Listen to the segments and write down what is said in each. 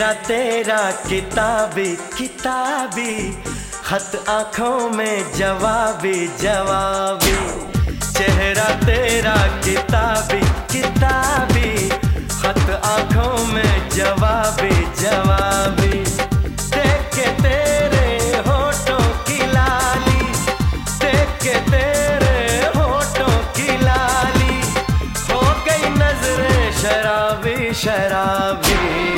चेहरा तेरा किताबी किताबी, खत आँखों में जवाबी जवाबी। चेहरा तेरा किताबी किताबी, खत आँखों में जवाबी जवाबी। देख के तेरे होठों की लाली, देख के तेरे होठों की लाली, हो गई नजरें शराबी शराबी।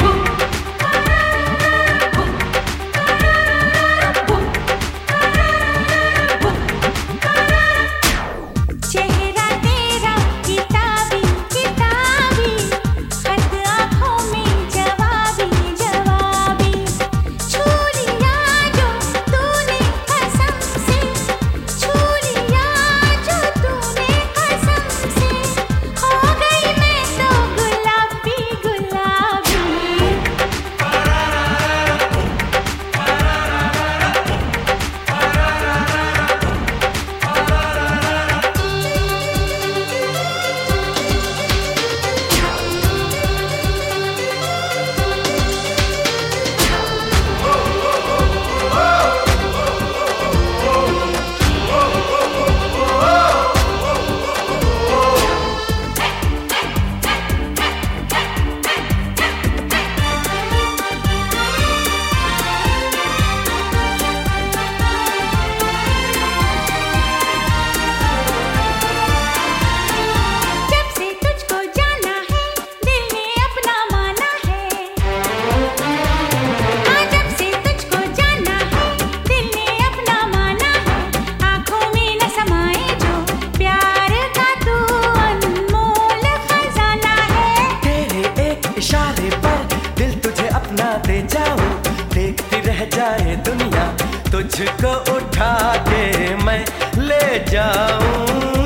देखती रह जाए दुनिया, तुझको उठा के मैं ले जाऊं।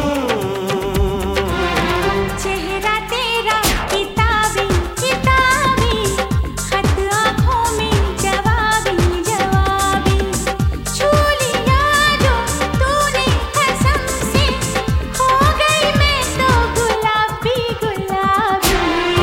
चेहरा तेरा किताबी किताबी, खत आँखों में जवाबी जवाबी। छू लिया जो तूने कसम से, हो गई मैं तो गुलाबी गुलाबी।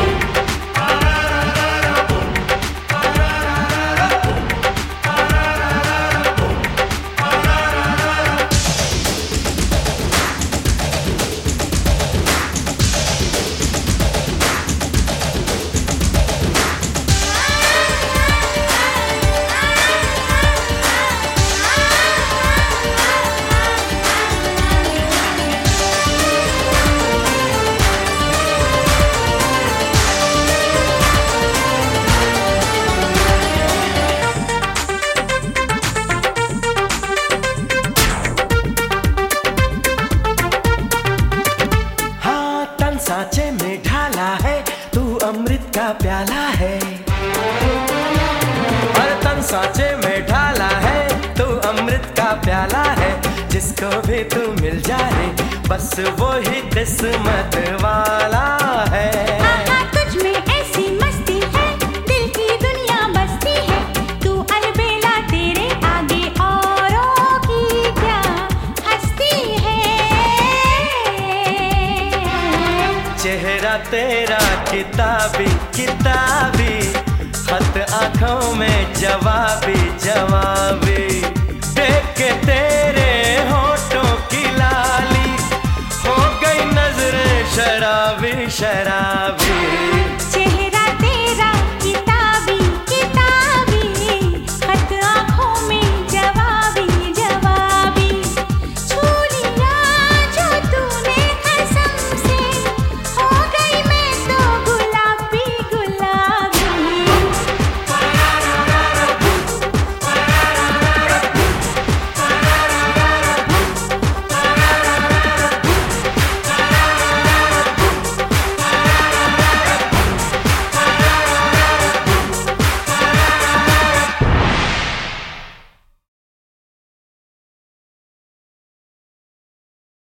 सांचे में ढाला है तू अमृत का प्याला है, हर तन सांचे में ढाला है तू अमृत का प्याला है। जिसको भी तू मिल जाए बस वो ही किस्मत वाला है। तुझ में ऐसी मस्ती है, दिल की दुनिया बसती है। तू अलबेला तेरे आगे औरों की क्या हस्ती है। चेहरा तेरा किताबी किताबी, खत आँखों में जवाबी जवाबी। देख के तेरे होठों की लाली, हो गई नजरें शराबी शराबी।